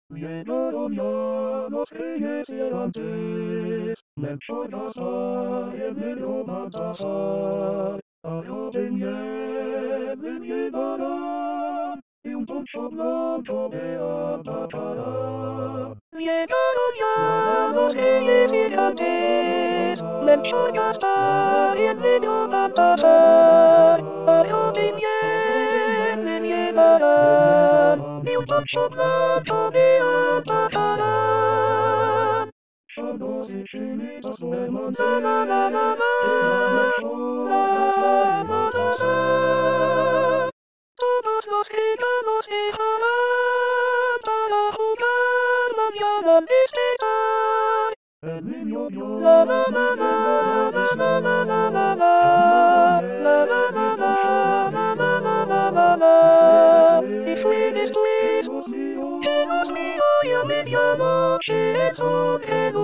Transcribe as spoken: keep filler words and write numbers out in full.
Llegaron ya los reyes errantes, Melchor, Gaspar, el negro Baltasar, a de nieve llegarán, y un poncho blanco de alpacará. Llegaron ya los reyes errantes, Melchor, Gaspar, el negro Baltasar, a de nieve llegarán, y un poncho blanco de alpacará. Shadows y chinitas duerman la la la la la la la. Todos los gitanos dejarán para jugar mañana al despertar. El niño Dios la la la la la la la la la la la la la la la la la la. Y fue después que Dios mío y a medianoche el sol